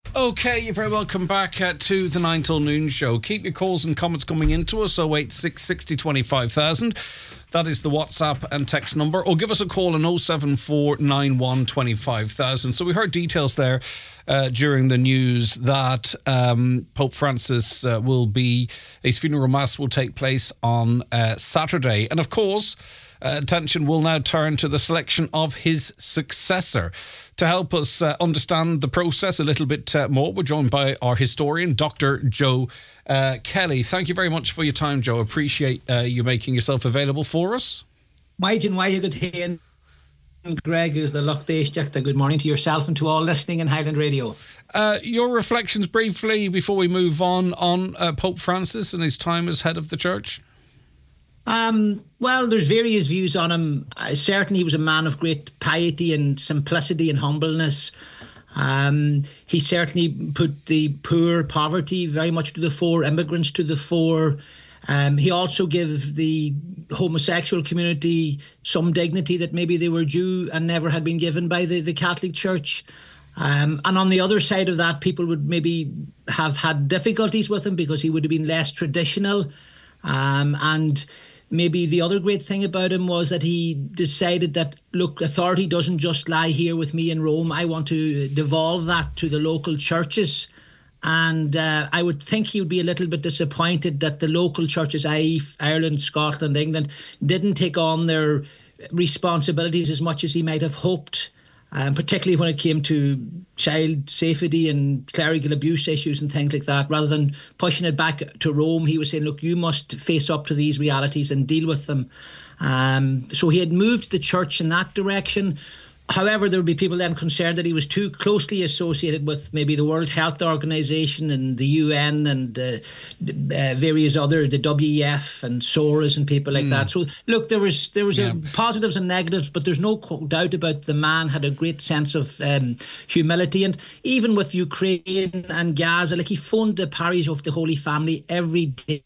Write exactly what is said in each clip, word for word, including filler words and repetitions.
Okay, you're very welcome back uh, to the nine till noon show. Keep your calls and comments coming into us, oh eight six sixty twenty-five thousand. That is the WhatsApp and text number. Or give us a call on oh seven four nine one twenty-five thousand. So we heard details there uh, during the news that um, Pope Francis uh, will be, his funeral mass will take place on uh, Saturday. And of course, Uh, attention will now turn to the selection of his successor. To help us uh, understand the process a little bit uh, more, we're joined by our historian, Doctor Joe uh, Kelly. Thank you very much for your time, Joe. Appreciate uh, you making yourself available for us. Maidin, why you good here? Greg is the Loch Deishteach. Good morning to yourself and to all listening in Highland Radio. Uh, your reflections briefly before we move on on uh, Pope Francis and his time as head of the church. Um, well, there's various views on him. Uh, certainly he was a man of great piety and simplicity and humbleness. Um, he certainly put the poor, poverty very much to the fore, immigrants to the fore. Um, he also gave the homosexual community some dignity that maybe they were due and never had been given by the, the Catholic Church. Um, and on the other side of that, people would maybe have had difficulties with him because he would have been less traditional. Um, and maybe the other great thing about him was that he decided that, look, authority doesn't just lie here with me in Rome. I want to devolve that to the local churches. And uh, I would think he would be a little bit disappointed that the local churches, that is. Ireland, Scotland, England, didn't take on their responsibilities as much as he might have hoped. Um, particularly when it came to child safety and clerical abuse issues and things like that. Rather than pushing it back to Rome, he was saying, look, you must face up to these realities and deal with them. Um, so he had moved the church in that direction. However, there would be people then concerned that he was too closely associated with maybe the World Health Organization and the U N and uh, uh, various other, the W E F and SORAS and people like mm. that. So, look, there was there was yeah. a positives and negatives, but there's no doubt about the man had a great sense of um, humility. And even with Ukraine and Gaza, like he phoned the parish of the Holy Family every day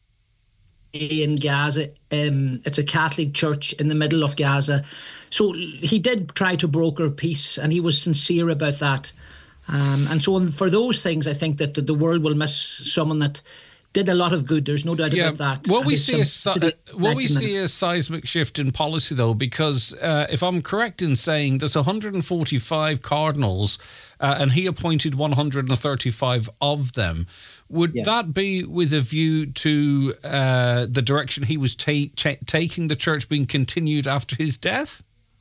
in Gaza. Um, it's a Catholic church in the middle of Gaza. So he did try to broker peace, and he was sincere about that. Um, and so for those things, I think that the, the world will miss someone that did a lot of good. There's no doubt yeah. about that. What we see is uh, what we see a seismic shift in policy, though, because uh, if I'm correct in saying there's one hundred forty-five cardinals, uh, and he appointed one hundred thirty-five of them. Would yeah. that be with a view to uh, the direction he was ta- ta- taking the church being continued after his death?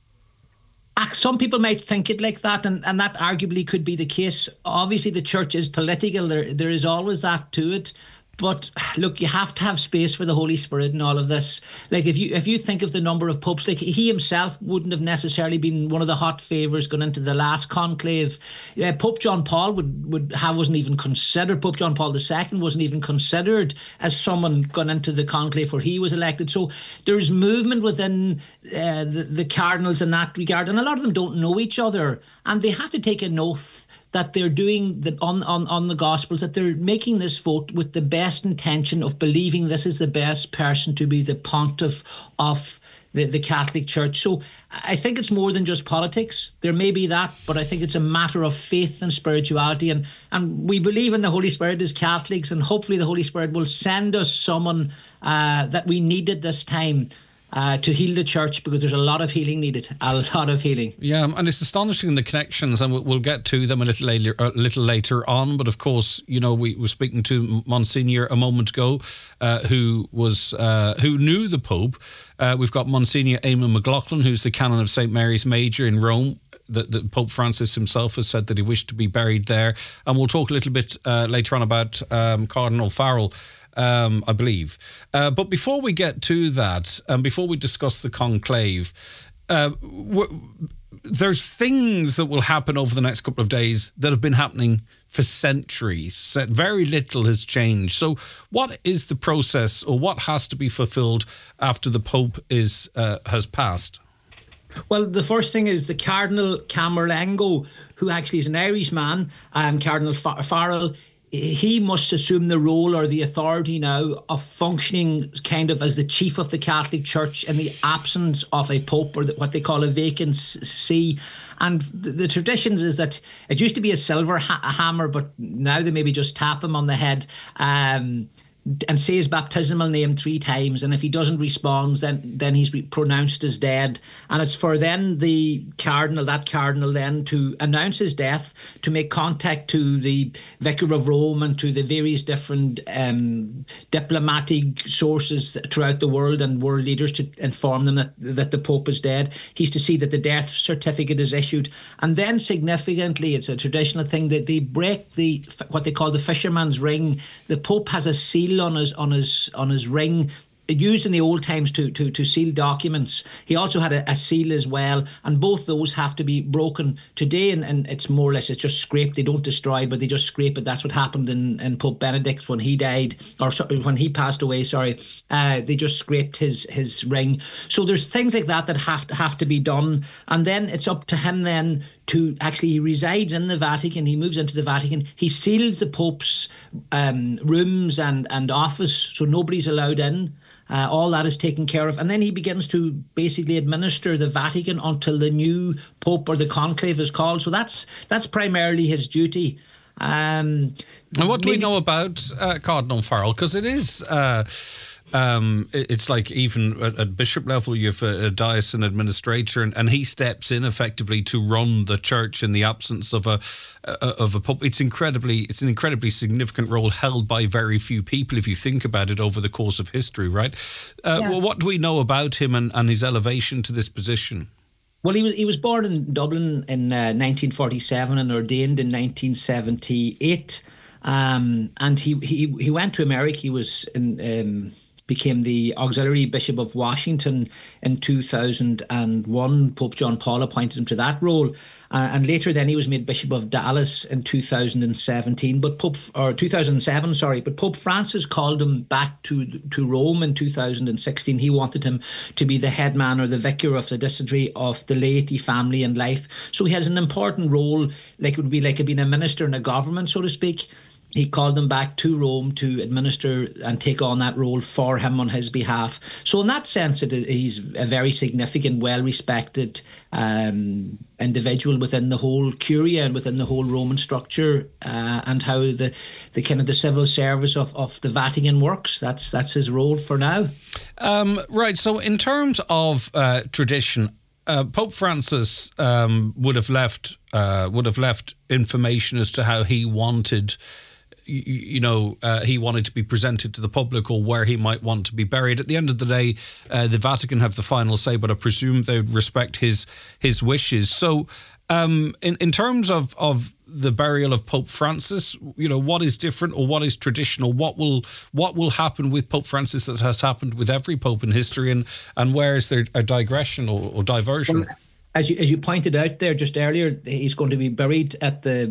Some people might think it like that, and, and that arguably could be the case. Obviously, the church is political. There, there is always that to it. But look, you have to have space for the Holy Spirit in all of this. Like if you if you think of the number of popes, like he himself wouldn't have necessarily been one of the hot favours going into the last conclave. Uh, Pope John Paul would would have wasn't even considered. Pope John Paul the Second wasn't even considered as someone going into the conclave where he was elected. So there's movement within uh, the, the cardinals in that regard, and a lot of them don't know each other, and they have to take an oath that they're doing the, on, on, on the Gospels, that they're making this vote with the best intention of believing this is the best person to be the pontiff of the, the Catholic Church. So I think it's more than just politics. There may be that, but I think it's a matter of faith and spirituality. And, and we believe in the Holy Spirit as Catholics, and hopefully the Holy Spirit will send us someone uh, that we need at this time. Uh, to heal the church, because there's a lot of healing needed, a lot of healing. Yeah, and it's astonishing the connections, and we'll get to them a little later, a little later on. But of course, you know, we were speaking to Monsignor a moment ago, uh, who was uh, who knew the Pope. Uh, we've got Monsignor Eamon McLaughlin, who's the canon of Saint Mary's Major in Rome. That, that Pope Francis himself has said that he wished to be buried there, and we'll talk a little bit uh, later on about um, Cardinal Farrell. Um, I believe. Uh, but before we get to that, and before we discuss the conclave, uh, w- there's things that will happen over the next couple of days that have been happening for centuries. Very little has changed. So what is the process, or what has to be fulfilled after the Pope is uh, has passed? Well, the first thing is the Cardinal Camerlengo, who actually is an Irish man, um, Cardinal Far- Farrell, he must assume the role or the authority now of functioning kind of as the chief of the Catholic Church in the absence of a pope, or what they call a vacant see. And the, the traditions is that it used to be a silver ha- hammer, but now they maybe just tap him on the head um, and say his baptismal name three times. And if he doesn't respond, then then he's re- pronounced as dead. And it's for then the cardinal, that cardinal then, to announce his death, to make contact to the Vicar of Rome and to the various different um, diplomatic sources throughout the world and world leaders to inform them that, that the Pope is dead. He's to see that the death certificate is issued. And then significantly, it's a traditional thing that they break the what they call the fisherman's ring. The Pope has a seal on his on his on his ring, used in the old times to to to seal documents. He also had a, a seal as well, and both those have to be broken today. And, and it's more or less, it's just scraped. They don't destroy, but they just scrape it. That's what happened in, in Pope Benedict when he died, or sorry, when he passed away. Sorry, uh, they just scraped his his ring. So there's things like that that have to have to be done, and then it's up to him then to actually, he resides in the Vatican. He moves into the Vatican. He seals the Pope's um, rooms and and office, so nobody's allowed in. Uh, all that is taken care of. And then he begins to basically administer the Vatican until the new Pope or the conclave is called. So that's that's primarily his duty. Um, and what do maybe, we know about uh, Cardinal Farrell? Because it is... Uh, Um, it's like even at, at bishop level, you have a, a diocesan administrator, and, and he steps in effectively to run the church in the absence of a, a of a pope. It's incredibly, it's an incredibly significant role held by very few people, if you think about it over the course of history, right? Uh, yeah. Well, what do we know about him and, and his elevation to this position? Well, he was he was born in Dublin in uh, nineteen forty-seven and ordained in nineteen seventy-eight, um, and he he he went to America. He was in. Um, became the auxiliary bishop of Washington in two thousand one. Pope John Paul appointed him to that role. Uh, and later then he was made Bishop of Dallas in two thousand seventeen, but Pope, or two thousand seven, sorry, but Pope Francis called him back to to Rome in two thousand sixteen. He wanted him to be the head man or the vicar of the district of the laity, family and life. So he has an important role, like it would be like being a minister in a government, so to speak. He called him back to Rome to administer and take on that role for him on his behalf. So in that sense, it, he's a very significant, well-respected um, individual within the whole Curia and within the whole Roman structure, uh, and how the, the kind of the civil service of, of the Vatican works. That's that's his role for now. Um, right. So in terms of uh, tradition, Uh, Pope Francis um, would have left uh, would have left information as to how he wanted, you, you know, uh, he wanted to be presented to the public, or where he might want to be buried. At the end of the day, uh, the Vatican have the final say, but I presume they would respect his his wishes. So, um, in in terms of of the burial of Pope Francis, you know, what is different or what is traditional? What will what will happen with Pope Francis that has happened with every pope in history, and and where is there a digression or, or diversion? Well, as you as you pointed out there just earlier, he's going to be buried at the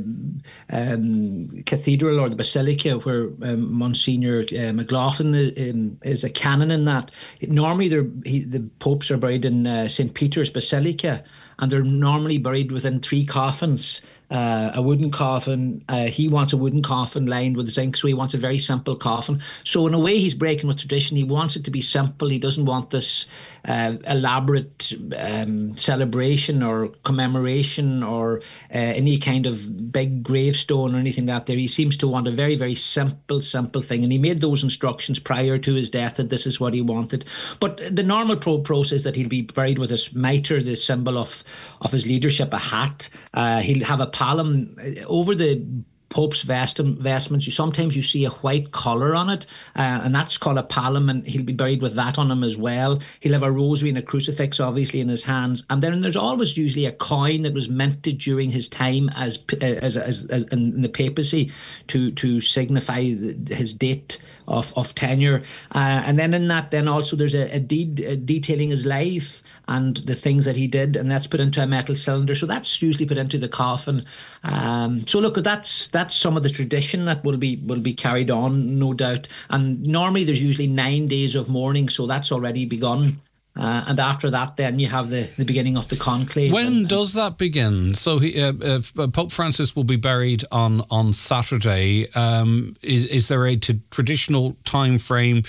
um, cathedral or the basilica where um, Monsignor uh, McLaughlin is, um, is a canon in that. Normally, he, the popes are buried in uh, Saint Peter's Basilica, and they're normally buried within three coffins. Uh, a wooden coffin. Uh, he wants a wooden coffin lined with zinc, so he wants a very simple coffin. So in a way, he's breaking with tradition. He wants it to be simple. He doesn't want this uh, elaborate um, celebration or commemoration or uh, any kind of big gravestone or anything like that there. He seems to want a very, very simple, simple thing. And he made those instructions prior to his death that this is what he wanted. But the normal pro- process that he'll be buried with his mitre, the symbol of, of his leadership, a hat. Uh, he'll have a palm over the Pope's vest, vestments. You sometimes you see a white collar on it, uh, and that's called a palm, and he'll be buried with that on him as well. He'll have a rosary and a crucifix, obviously, in his hands, and then there's always usually a coin that was minted during his time as as, as, as in the papacy to to signify his date of of tenure, uh, and then in that, then also there's a, a deed uh, detailing his life and the things that he did, and that's put into a metal cylinder. So that's usually put into the coffin. Um, so look, that's that's some of the tradition that will be will be carried on, no doubt. And normally there's usually nine days of mourning, so that's already begun. Uh, and after that, then you have the, the beginning of the conclave. When and, does that begin? So he, uh, uh, Pope Francis will be buried on on Saturday. Um, is, is there a t- traditional time frame,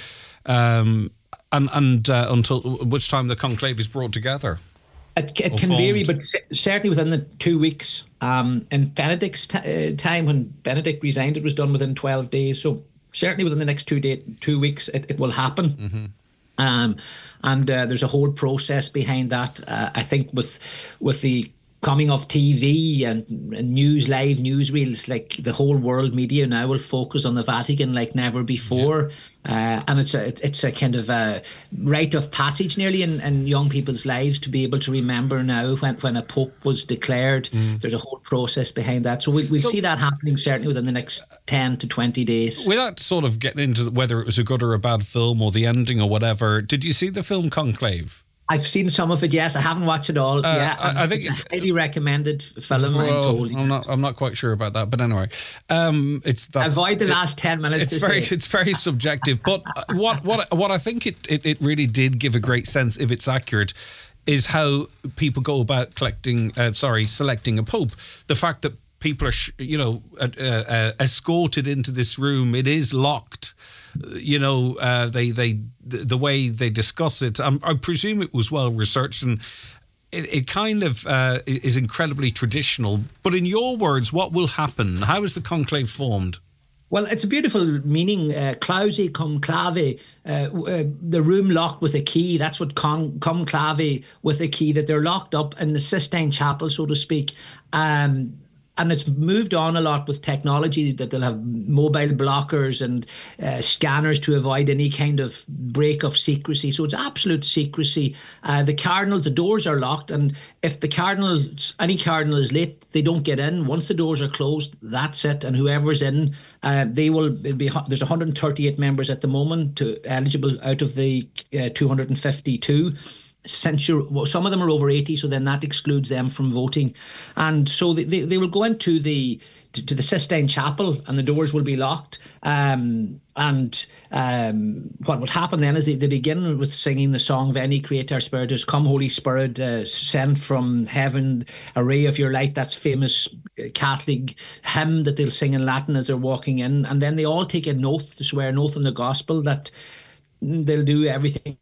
um, and and uh, until which time the conclave is brought together? It, it can vary, but certainly within the two weeks. Um, in Benedict's t- uh, time, when Benedict resigned, it was done within twelve days. So certainly within the next two day, two weeks, it, it will happen. Mm-hmm. Um, and uh, there's a whole process behind that. Uh, I think with with the coming of T V and, and news, live newsreels, like the whole world media now will focus on the Vatican like never before. Yeah. Uh, and it's a it's a kind of a rite of passage nearly in, in young people's lives to be able to remember now when, when a pope was declared. Mm. There's a whole process behind that. So we, we'll so, see that happening certainly within the next ten to twenty days. Without sort of getting into whether it was a good or a bad film or the ending or whatever, did you see the film Conclave? I've seen some of it, yes. I haven't watched it all. Uh, yeah, I, I think it's, it's a highly recommended film. Well, I'm told. I'm not. I'm not quite sure about that, but anyway, um, it's that's, avoid the last it, ten minutes. It's to very, say. it's very subjective. But what, what, what I think it, it, it really did give a great sense, if it's accurate, is how people go about collecting. Uh, sorry, selecting a pope. The fact that people are, you know, uh, uh, escorted into this room. It is locked. You know, uh, they they the, the way they discuss it. Um, I presume it was well researched, and it, it kind of uh, is incredibly traditional. But in your words, what will happen? How is the conclave formed? Well, it's a beautiful meaning, uh, clause cum clave, uh, uh, the room locked with a key. That's what con, cum clave, with a key, that they're locked up in the Sistine Chapel, so to speak. Um, And it's moved on a lot with technology, that they'll have mobile blockers and uh, scanners to avoid any kind of break of secrecy. So it's absolute secrecy. Uh, the cardinals, the doors are locked. And if the cardinal, any cardinal is late, they don't get in. Once the doors are closed, that's it. And whoever's in, uh, they will be, there's one hundred thirty-eight members at the moment to, eligible out of the uh, two hundred fifty-two. Since you're, well, some of them are over eighty, so then that excludes them from voting. And so they, they, they will go into the to, to the Sistine Chapel, and the doors will be locked. Um, and um, what would happen then is they, they begin with singing the song Veni Creator Spiritus, Come Holy Spirit, uh, send from heaven a ray of your light. That's famous Catholic hymn that they'll sing in Latin as they're walking in. And then they all take an oath, to swear an oath in the gospel that they'll do everything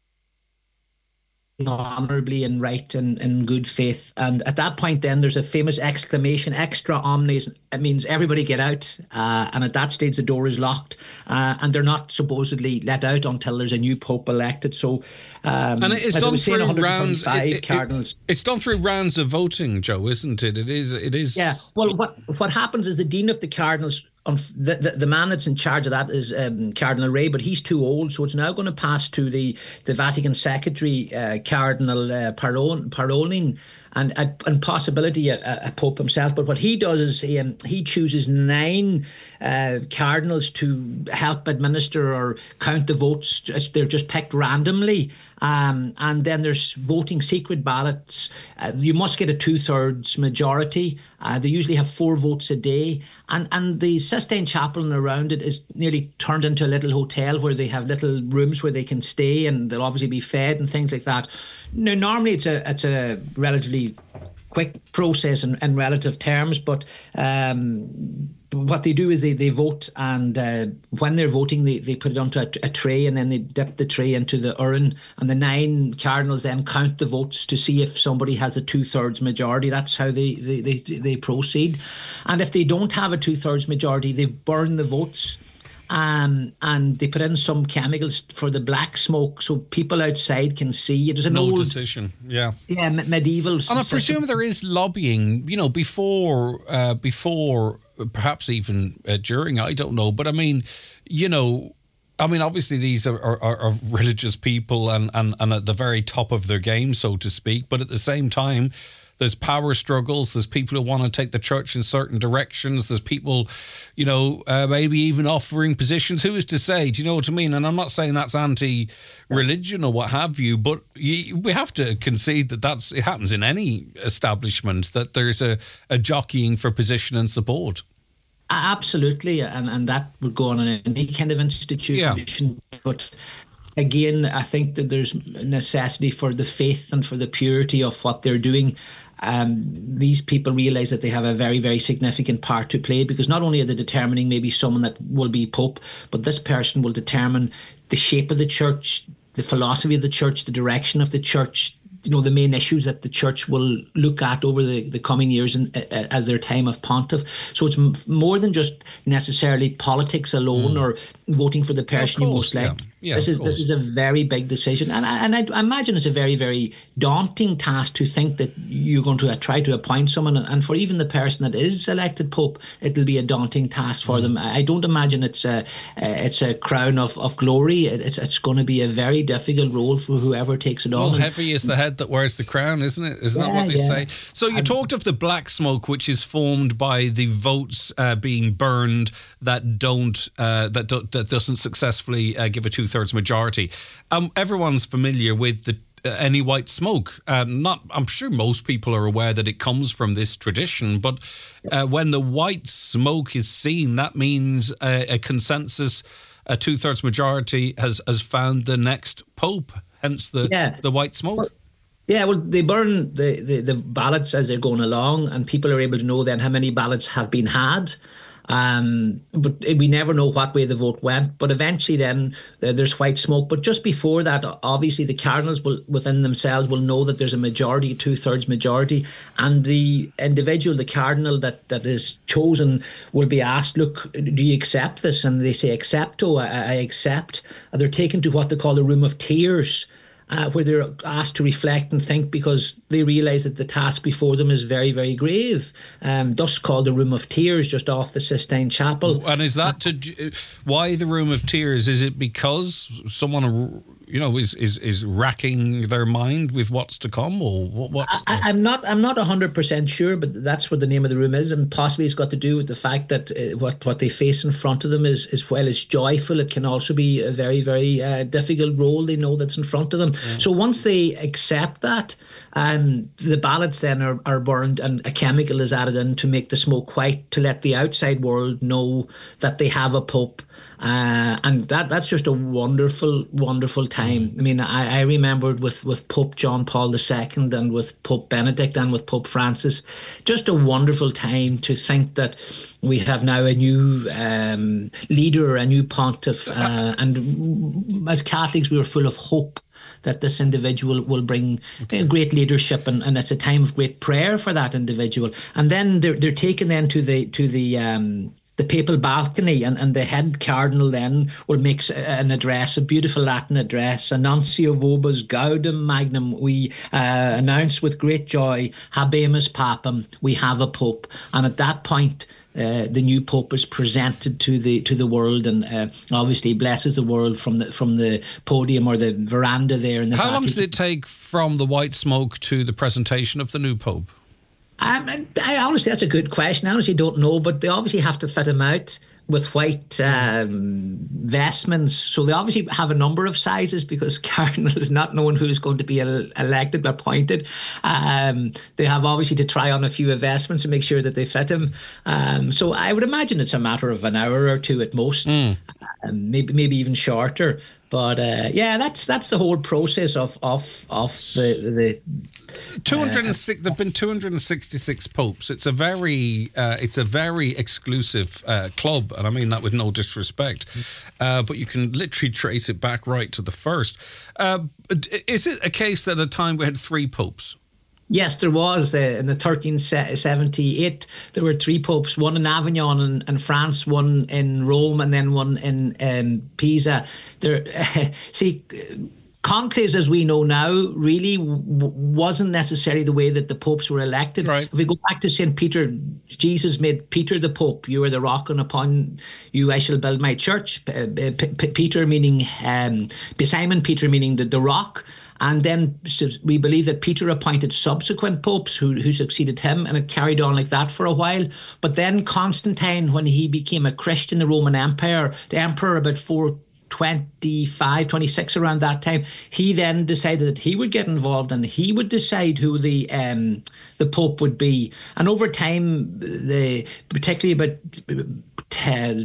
honourably and right and in good faith. And at that point then there's a famous exclamation, extra omnes. It means everybody get out, uh, and at that stage the door is locked, uh, and they're not supposedly let out until there's a new pope elected. So um, and it's done through rounds it, it, cardinals. It, it's done through rounds of voting, Joe, isn't it? It is it is yeah. Well, what what happens is the dean of the cardinals, The, the, the man that's in charge of that is um, Cardinal Ray, but he's too old, so it's now going to pass to the, the Vatican Secretary, uh, Cardinal uh, Parolin, Parolin, and and possibility a, a pope himself. But what he does is he, um, he chooses nine uh, cardinals to help administer or count the votes. They're just picked randomly. Um, and then there's voting secret ballots. Uh, you must get a two-thirds majority. Uh, they usually have four votes a day. And and the Sistine Chapel and around it is nearly turned into a little hotel where they have little rooms where they can stay, and they'll obviously be fed and things like that. Now, normally it's a it's a relatively quick process in, in relative terms, but um, what they do is they, they vote, and uh, when they're voting, they, they put it onto a, a tray, and then they dip the tray into the urn, and the nine cardinals then count the votes to see if somebody has a two-thirds majority. That's how they, they, they, they proceed. And if they don't have a two-thirds majority, they burn the votes. Um, and they put in some chemicals for the black smoke, so people outside can see. It is an no old decision, yeah, yeah, medieval. And I presume there is lobbying, you know, before, uh, before, perhaps even uh, during. I don't know, but I mean, you know, I mean, obviously these are, are, are religious people and, and and at the very top of their game, so to speak. But at the same time, there's power struggles. There's people who want to take the church in certain directions. There's people, you know, uh, maybe even offering positions. Who is to say? Do you know what I mean? And I'm not saying that's anti-religion or what have you, but you, we have to concede that that's it happens in any establishment, that there's a, a jockeying for position and support. Absolutely, and and that would go on in any kind of institution. Yeah. But again, I think that there's necessity for the faith and for the purity of what they're doing. Um, these people realize that they have a very, very significant part to play, because not only are they determining maybe someone that will be Pope, but this person will determine the shape of the church, the philosophy of the church, the direction of the church, you know, the main issues that the church will look at over the, the coming years in, uh, as their time of pontiff. So it's m- more than just necessarily politics alone mm. or voting for the person yeah, you most like. Yeah. Yeah, this is this is a very big decision, and I, and I, I imagine it's a very, very daunting task to think that you're going to try to appoint someone, and for even the person that is elected Pope, it'll be a daunting task for mm. them. I don't imagine it's a it's a crown of, of glory. It's it's going to be a very difficult role for whoever takes it on. Well, heavy is the head that wears the crown, isn't it? Isn't yeah, that what they yeah. say? So you I'm, talked of the black smoke, which is formed by the votes uh, being burned that don't uh, that do, that doesn't successfully uh, give a two. Thirds majority. Um, everyone's familiar with the uh, any white smoke. Uh, not, I'm sure most people are aware that it comes from this tradition. But uh, when the white smoke is seen, that means a, a consensus, a two thirds majority has has found the next pope. Hence the yeah. the white smoke. Well, yeah, well, they burn the, the the ballots as they're going along, and people are able to know then how many ballots have been had. Um, but we never know what way the vote went. But eventually then uh, there's white smoke. But just before that, obviously the cardinals will within themselves will know that there's a majority, two-thirds majority. And the individual, the cardinal that, that is chosen will be asked, look, do you accept this? And they say, accepto, I, I accept. And they're taken to what they call the room of tears, Uh, where they're asked to reflect and think, because they realise that the task before them is very, very grave. Um, thus called the Room of Tears, just off the Sistine Chapel. And is that to why the Room of Tears? Is it because someone, you know, is is, is racking their mind with what's to come, or what, what's? I, the... I'm not. I'm not a hundred percent sure, but that's what the name of the room is, and possibly it's got to do with the fact that uh, what what they face in front of them is, as well as joyful, it can also be a very, very uh, difficult role they know that's in front of them. Yeah. So once they accept that, um, the ballots then are, are burned, and a chemical is added in to make the smoke white, to let the outside world know that they have a pope. Uh, and that that's just a wonderful, wonderful time. I mean, I, I remembered with, with Pope John Paul the Second and with Pope Benedict and with Pope Francis, just a wonderful time to think that we have now a new um, leader, a new pontiff. Uh, and as Catholics, we were full of hope that this individual will bring okay. great leadership, and, and it's a time of great prayer for that individual. And then they're they're taken then to the to the um, the papal balcony, and, and the head cardinal then will make an address, a beautiful Latin address, Annuncio vobis gaudem magnum. We uh, announce with great joy, habemus papam, we have a pope. And at that point, Uh, the new pope is presented to the to the world, and uh, obviously blesses the world from the from the podium or the veranda there in the How Vatican. long does it take from the white smoke to the presentation of the new pope? Um, I honestly, that's a good question. I honestly don't know, but they obviously have to fit him out with white um, vestments. So they obviously have a number of sizes, because cardinals, not knowing who's going to be el- elected, appointed, um, they have obviously to try on a few vestments to make sure that they fit him. Um, so I would imagine it's a matter of an hour or two at most, mm. um, maybe maybe even shorter. But uh, yeah, that's that's the whole process of of of the the. two hundred six. Uh, there've been two hundred sixty-six popes. It's a very, uh, it's a very exclusive uh, club, and I mean that with no disrespect. Uh, but you can literally trace it back right to the first. Uh, is it a case that at a time we had three popes? Yes, there was. Uh, in the thirteen seventy-eight, there were three popes, one in Avignon in, in France, one in Rome, and then one in um, Pisa. There, uh, see, conclaves, as we know now, really w- wasn't necessarily the way that the popes were elected. Right. If we go back to Saint Peter, Jesus made Peter the Pope. You are the rock, and upon you I shall build my church. P- P- Peter meaning, um, Simon Peter meaning the, the rock. And then we believe that Peter appointed subsequent popes who, who succeeded him, and it carried on like that for a while. But then Constantine, when he became a Christian, the Roman Empire, the emperor about four twenty-five, twenty-six, around that time, he then decided that he would get involved, and he would decide who the um, the Pope would be. And over time, the particularly about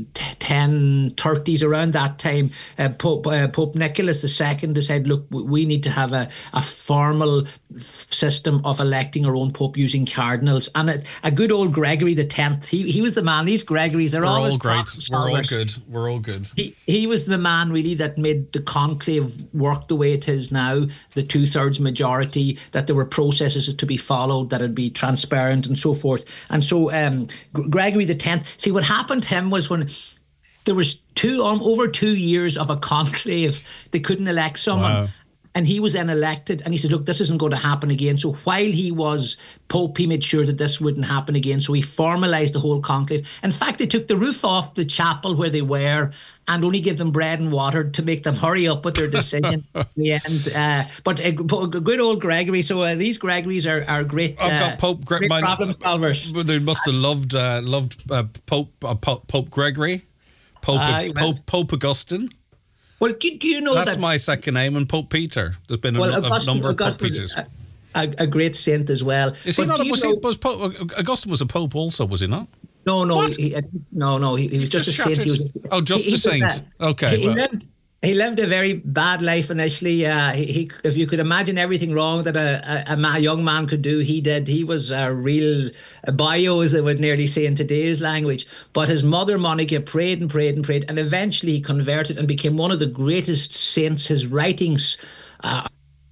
ten thirties, around that time, uh, Pope, uh, Pope Nicholas the Second decided, look, we need to have a, a formal system of electing our own Pope using cardinals. And a, a good old Gregory the Tenth, he, he was the man. These Gregories, they're We're always all great. We're all good. We're all good. He, he was the man really that made the conclave work the way it is now, the two-thirds majority, that there were processes to be followed, that it'd be transparent and so forth. And so um, Gregory the Tenth, see what happened to him was when there was two um, over two years of a conclave, they couldn't elect someone. Wow. And he was then elected, and he said, look, this isn't going to happen again. So while he was Pope, he made sure that this wouldn't happen again. So he formalised the whole conclave. In fact, they took the roof off the chapel where they were and only gave them bread and water to make them hurry up with their decision in the end. Uh, but a, a good old Gregory. So uh, these Gregories are, are great, I've uh, got Pope Gre- great my, problem solvers. They must have loved uh, loved uh, Pope, uh, Pope Pope Gregory, Pope Uh, Pope Pope Augustine. Well, do, do you know That's that... my second name, and Pope Peter. There's been a, well, a Augustine, number of Pope Augustine Peters. was a, a, a great saint as well. Is he But not? do A, you was know- he? Was Pope, Augustine was a Pope also? Was he not? No, no, What? he, he- no, no. He, he was just, just a saint. He was, shouted- Oh, just he- he a was saint. Okay, He, well. he lived. He lived a very bad life initially. Uh, he, he, if you could imagine everything wrong that a, a, a ma- young man could do, he did. He was a real a bio, as they would nearly say in today's language. But his mother, Monica, prayed and prayed and prayed, and eventually he converted and became one of the greatest saints. His writings uh,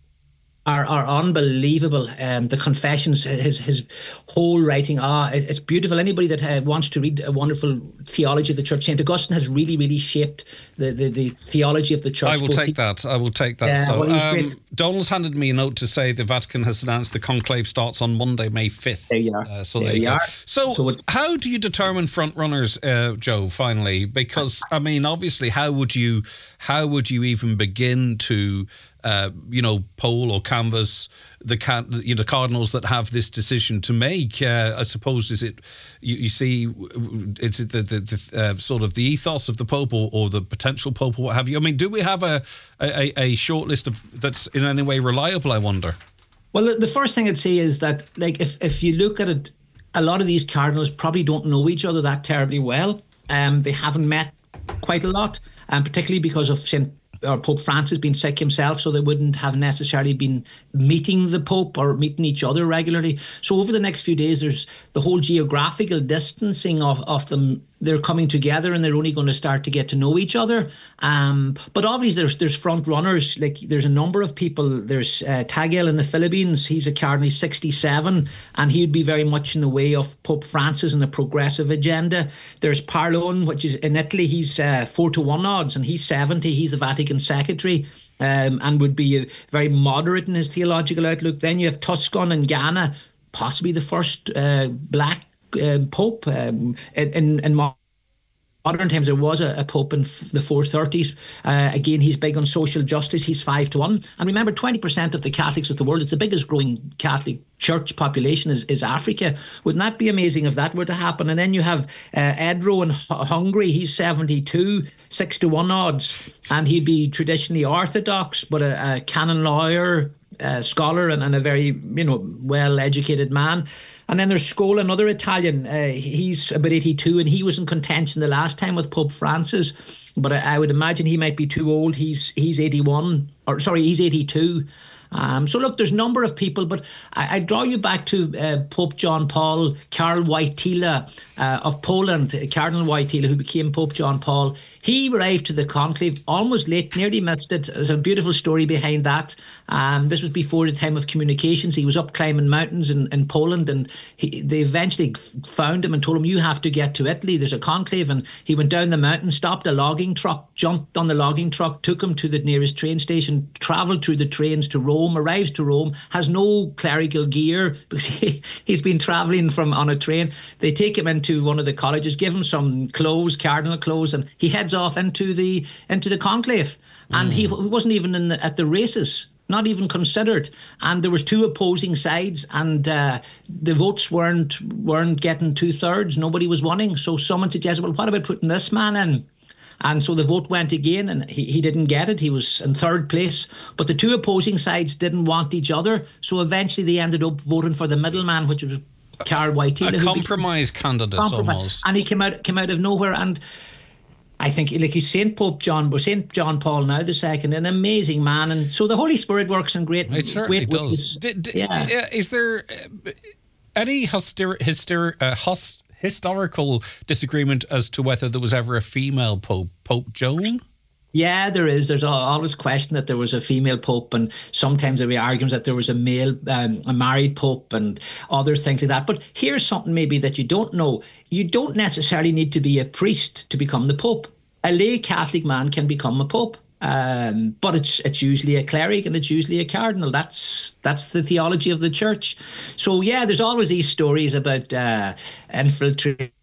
are are unbelievable. Um, the Confessions, his his whole writing, ah, it- it's beautiful. Anybody that uh, wants to read a wonderful theology of the Church, Saint Augustine has really, really shaped the, the, the theology of the Church. I will both take he- that. I will take that. Yeah, so, well, he's um, great. Donald's handed me a note to say the Vatican has announced the conclave starts on Monday, May fifth. There you are. Uh, so There there, you you go. are. So, So it- how do you determine front runners, uh, Joe? Finally, because I mean, obviously, how would you, how would you even begin to, uh, you know, poll or canvass the can, you know, cardinals that have this decision to make? Uh, I suppose is it you, you see, is it the, the, the uh, sort of the ethos of the Pope or, or the potential Pope or what have you? I mean, do we have a a, a short list of that's in any way reliable? I wonder. Well, the- the first thing I'd say is that, like, if, if you look at it, a lot of these cardinals probably don't know each other that terribly well. Um, they haven't met quite a lot, and particularly because of Saint or Pope Francis being sick himself, so they wouldn't have necessarily been meeting the Pope or meeting each other regularly. So over the next few days, there's the whole geographical distancing of, of them. They're coming together and they're only going to start to get to know each other. Um, but obviously there's there's front runners. Like there's a number of people. There's uh, Taguel in the Philippines. He's a cardinal, he's sixty-seven, and he'd be very much in the way of Pope Francis and the progressive agenda. There's Parlone, which is in Italy. He's uh, four to one odds, and he's seventy. He's the Vatican secretary. Um, and would be uh, very moderate in his theological outlook. Then you have Tuscan in Ghana, possibly the first uh, black uh, pope. Um, in, in modern times, there was a, a pope in f- the four thirties. Uh, again, he's big on social justice. He's five to one. And remember, twenty percent of the Catholics of the world, it's the biggest growing Catholic church population is, is Africa. Wouldn't that be amazing if that were to happen? And then you have uh, Edro in H- Hungary. He's seventy-two, six to one odds. And he'd be traditionally Orthodox, but a, a canon lawyer, uh, scholar, and, and a very, you know, well-educated man. And then there's Scola, another Italian. Uh, he's about eighty-two, and he was in contention the last time with Pope Francis. But I, I would imagine he might be too old. He's he's eighty-one, or sorry, he's eighty-two. Um, so look, there's a number of people, but I, I draw you back to uh, Pope John Paul, Karol Wojtyla uh, of Poland, Cardinal Wojtyla, who became Pope John Paul. He arrived to the conclave almost late, nearly missed it. There's a beautiful story behind that. Um, this was before the time of communications. He was up climbing mountains in, in Poland, and he, they eventually found him and told him, you have to get to Italy. There's a conclave. And he went down the mountain, stopped a logging truck, jumped on the logging truck, took him to the nearest train station, travelled through the trains to Rome, arrives to Rome, has no clerical gear because he, he's been travelling from on a train. They take him into one of the colleges, give him some clothes, cardinal clothes, and he heads off into the into the conclave. And mm. he wasn't even in the, at the races, not even considered. And there was two opposing sides, and uh, the votes weren't weren't getting two thirds. Nobody was winning. So someone suggested, well, what about putting this man in? And so the vote went again, and he, he didn't get it. He was in third place. But the two opposing sides didn't want each other. So eventually they ended up voting for the middleman, which was Karol Wojtyla. A compromise candidate, compromise. Almost. And he came out came out of nowhere. And I think, like he's Saint Pope John, or Saint John Paul now the second, an amazing man, and so the Holy Spirit works in great, it certainly great does. ways. D- d- yeah. Is there uh, any hyster- hyster- uh, hos- historical disagreement as to whether there was ever a female Pope, Pope Joan? Yeah, there is. There's always question that there was a female pope, and sometimes there were arguments that there was a male, um, a married pope, and other things like that. But here's something maybe that you don't know. You don't necessarily need to be a priest to become the pope. A lay Catholic man can become a pope, um, but it's it's usually a cleric and it's usually a cardinal. That's that's the theology of the church. So yeah, there's always these stories about uh, infiltration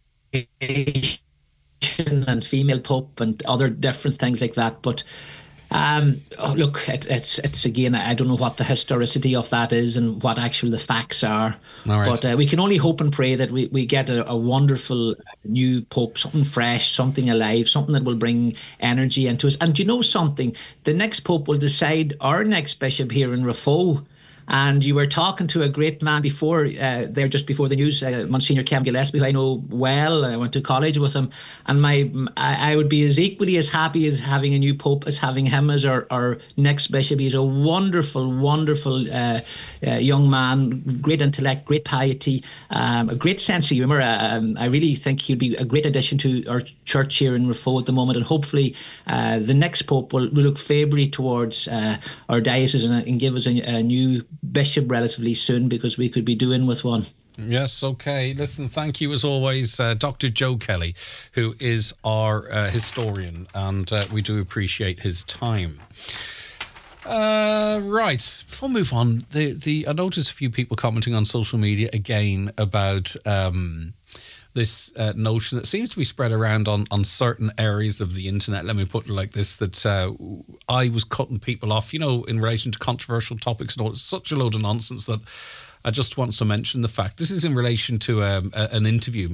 and female pope and other different things like that, but um, oh, look, it, it's it's again, I don't know what the historicity of that is and what actually the facts are. All right. But uh, we can only hope and pray that we, we get a, a wonderful new pope, something fresh, something alive, something that will bring energy into us. And you know something, the next pope will decide our next bishop here in Raphoe. And you were talking to a great man before, uh, there just before the news, uh, Monsignor Kevin Gillespie, who I know well. I went to college with him. And my I, I would be as equally as happy as having a new pope as having him as our, our next bishop. He's a wonderful, wonderful uh, uh, young man, great intellect, great piety, um, a great sense of humour. Um, I really think he'd be a great addition to our church here in Raphoe at the moment. And hopefully uh, the next pope will, will look favourably towards uh, our diocese and, and give us a, a new bishop relatively soon, because we could be doing with one. Yes, okay. Listen, thank you as always, uh, Doctor Joe Kelly, who is our uh, historian, and uh, we do appreciate his time. Uh, right, before we move on, the, the I noticed a few people commenting on social media again about um, this uh, notion that seems to be spread around on, on certain areas of the internet. Let me put it like this, that uh, I was cutting people off, you know, in relation to controversial topics and all. It's such a load of nonsense that I just want to mention the fact. This is in relation to um, a, an interview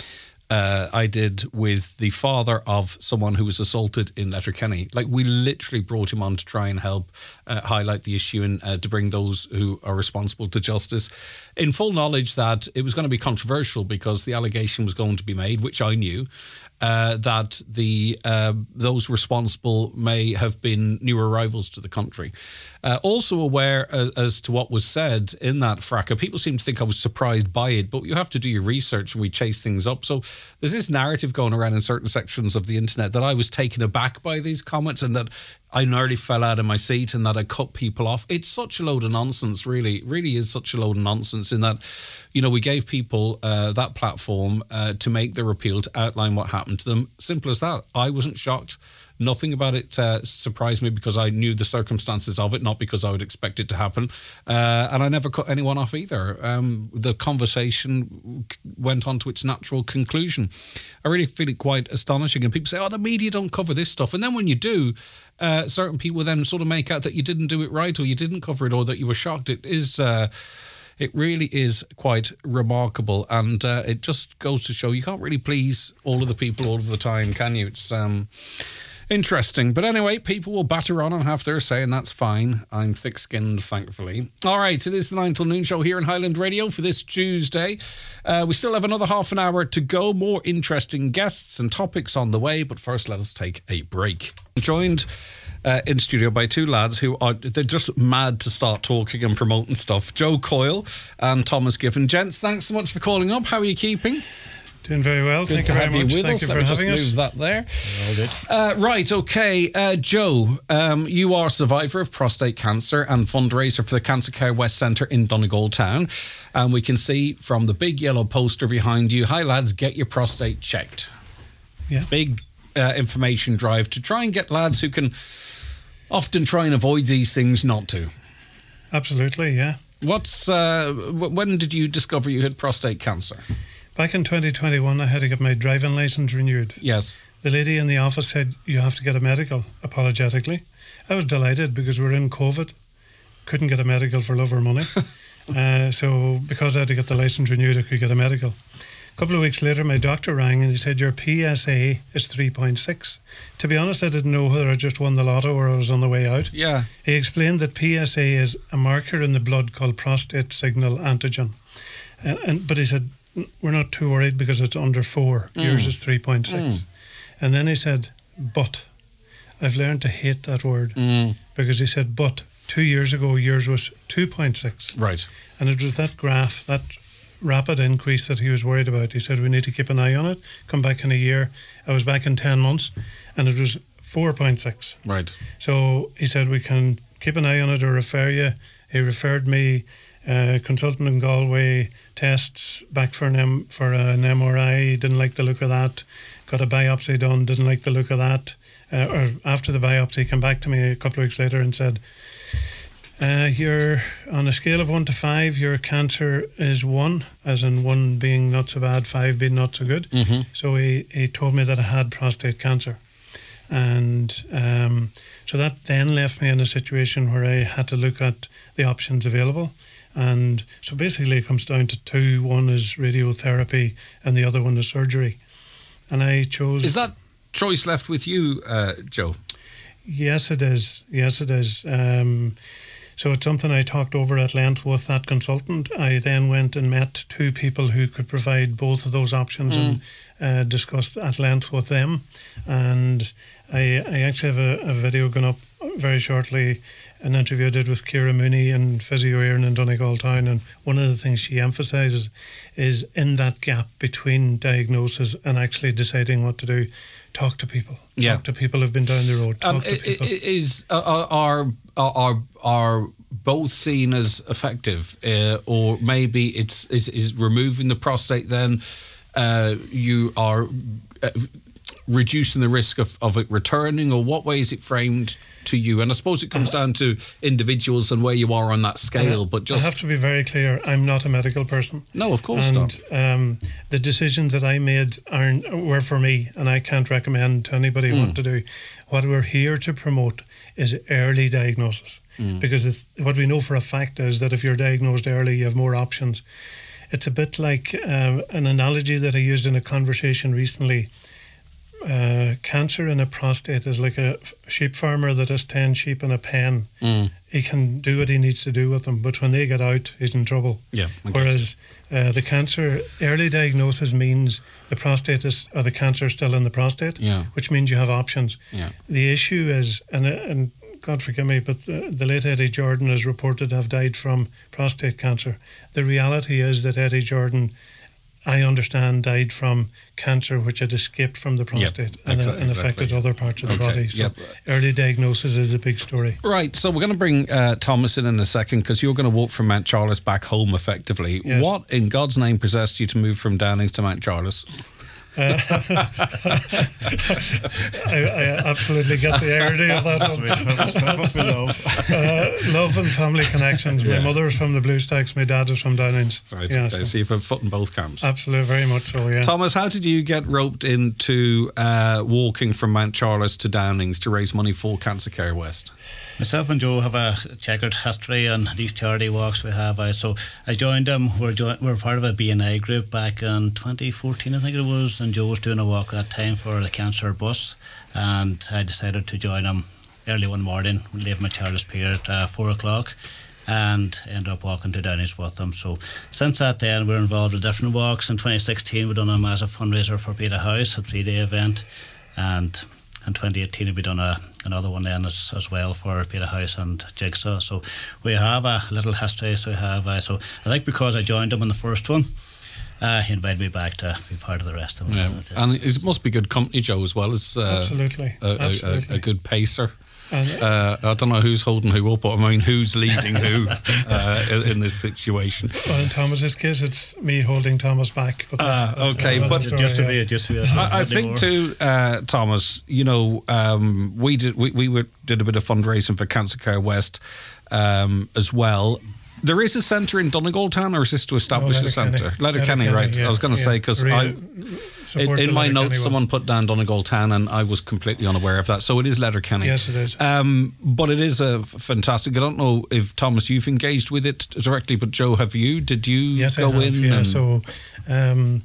uh, I did with the father of someone who was assaulted in Letterkenny. Like, we literally brought him on to try and help uh, highlight the issue and uh, to bring those who are responsible to justice, in full knowledge that it was going to be controversial because the allegation was going to be made, which I knew, uh, that the uh, those responsible may have been new arrivals to the country. Uh, also aware as, as to what was said in that fracas. People seem to think I was surprised by it, but you have to do your research and we chase things up. So there's this narrative going around in certain sections of the internet that I was taken aback by these comments and that I nearly fell out of my seat and that I cut people off. It's such a load of nonsense, really. Really is such a load of nonsense in that, you know, we gave people uh, that platform uh, to make their appeal, to outline what happened to them. Simple as that. I wasn't shocked. Nothing about it uh, surprised me because I knew the circumstances of it, not because I would expect it to happen. Uh, and I never cut anyone off either. Um, the conversation went on to its natural conclusion. I really feel it quite astonishing. And people say, oh, the media don't cover this stuff. And then when you do, uh, certain people then sort of make out that you didn't do it right or you didn't cover it or that you were shocked. It is... Uh, It really is quite remarkable, and uh, it just goes to show you can't really please all of the people all of the time, can you? It's um, interesting. But anyway, people will batter on and have their say, and that's fine. I'm thick-skinned, thankfully. All right, it is the nine till noon show here on Highland Radio for this Tuesday. Uh, we still have another half an hour to go. More interesting guests and topics on the way, but first let us take a break. I'm joined... Uh, in studio by two lads who are, they're just mad to start talking and promoting stuff. Joe Coyle and Thomas Giffen. Gents, thanks so much for calling up. How are you keeping? Doing very well. Good Thank to you have very you much. with Thank us. you Let for me just having us. move that there. All good. Uh, right, okay. Uh, Joe, um, you are a survivor of prostate cancer and fundraiser for the Cancer Care West Centre in Donegal Town. And we can see from the big yellow poster behind you, hi lads, get your prostate checked. Yeah. Big uh, information drive to try and get lads who can often try and avoid these things not to. Absolutely, yeah. What's uh, when did you discover you had prostate cancer? Back in twenty twenty-one, I had to get my driving licence renewed. Yes. The lady in the office said, you have to get a medical, apologetically. I was delighted because we were in COVID. Couldn't get a medical for love or money. uh, so because I had to get the licence renewed, I could get a medical. A couple of weeks later, my doctor rang and he said, your P S A is three point six. To be honest, I didn't know whether I just won the lotto or I was on the way out. Yeah. He explained that P S A is a marker in the blood called prostate signal antigen. And, and But he said, we're not too worried because it's under four. Mm. Yours is three point six. Mm. And then he said, but. I've learned to hate that word Mm. because he said, but two years ago, yours was two point six. Right. And it was that graph, that rapid increase that he was worried about. He said, we need to keep an eye on it. Come back in a year. I was back in ten months and it was four point six. Right. So he said, we can keep an eye on it or refer you. He referred me, uh, consultant in Galway, tests back for an, M- for an M R I. Didn't like the look of that. Got a biopsy done. Didn't like the look of that. Uh, or after the biopsy, came back to me a couple of weeks later and said, uh, you're on a scale of one to five, your cancer is one, as in one being not so bad, five being not so good. Mm-hmm. So he, he told me that I had prostate cancer. And um, so that then left me in a situation where I had to look at the options available. And so basically it comes down to two. One is radiotherapy and the other one is surgery. And I chose... Is that choice left with you, uh, Joe? Yes, it is. Yes, it is. Um, so it's something I talked over at length with that consultant. I then went and met two people who could provide both of those options mm. and uh, discussed at length with them. And I, I actually have a, a video going up very shortly, an interview I did with Ciara Mooney and Physio Éireann in Donegal Town, and one of the things she emphasises is in that gap between diagnosis and actually deciding what to do, talk to people. Yeah. Talk to people who've been down the road. Talk Um, to people. is uh, are are are both seen as effective, uh, or maybe it's is is removing the prostate? Then uh, you are uh, reducing the risk of, of it returning, or what way is it framed to you? And I suppose it comes down to individuals and where you are on that scale. I, but just I have to be very clear, I'm not a medical person. No, of course and, not. Um, the decisions that I made aren't, were for me, and I can't recommend to anybody Mm. what to do. What we're here to promote is early diagnosis. Mm. Because if, what we know for a fact is that if you're diagnosed early, you have more options. It's a bit like um, an analogy that I used in a conversation recently. Uh, cancer in a prostate is like a sheep farmer that has ten sheep in a pen. Mm. He can do what he needs to do with them, but when they get out, he's in trouble. Yeah. Whereas uh, the cancer, early diagnosis means the prostate is, or the cancer is still in the prostate, yeah. which means you have options. Yeah. The issue is, and, and God forgive me, but the, the late Eddie Jordan is reported to have died from prostate cancer. The reality is that Eddie Jordan, I understand, died from cancer which had escaped from the prostate yep, and, exactly, and affected exactly. other parts of the okay, body. So yep. early diagnosis is a big story. Right, so we're going to bring uh, Thomas in in a second because you're going to walk from Mount Charles back home effectively. Yes. What in God's name possessed you to move from Downings to Mount Charles? Uh, I, I absolutely get the irony of that one. That must be love. Uh, love and family connections. Yeah. My mother was from the Blue Stacks, my dad was from Downings. Right, yeah, okay, so, so you've had foot in both camps. Absolutely, very much so, yeah. Thomas, how did you get roped into uh, walking from Mount Charles to Downings to raise money for Cancer Care West? Myself and Joe have a checkered history on these charity walks we have. I, so I joined them. We're, jo- we're part of a B N I group back in twenty fourteen, I think it was, and Joe was doing a walk that time for the cancer bus, and I decided to join him early one morning, leave my Charles Pier at uh, four o'clock, and ended up walking to Downings with them. So since that then, we're involved in different walks. In twenty sixteen, we done a massive fundraiser for Peter House, a three-day event, and in twenty eighteen, we done a, another one then as, as well for Peter House and Jigsaw. So we have a little history. So we have. Uh, so I think because I joined him in the first one, uh, he invited me back to be part of the rest of it. Yeah. And it must be good company, Joe, as well as uh, absolutely, a, absolutely. A, a good pacer. And, uh, I don't know who's holding who up, but I mean, who's leading who uh, in, in this situation? Well, in Thomas's case, it's me holding Thomas back. But that's, uh, okay, that's but story, just to yeah. be, just to be. I, I think too, uh, Thomas. You know, um, we did we, we were, did a bit of fundraising for Cancer Care West um, as well. There is a centre in Donegal Town, or is this to establish no, a centre? Letterkenny, right? Yeah, I was going to yeah. say, because Re- I, in, in my notes, one. someone put down Donegal Town, and I was completely unaware of that. So it is Letterkenny. Yes, it is. Um, but it is a f- fantastic. I don't know if, Thomas, you've engaged with it directly, but Joe, have you? Did you yes, go I have, in? Yeah, and so um,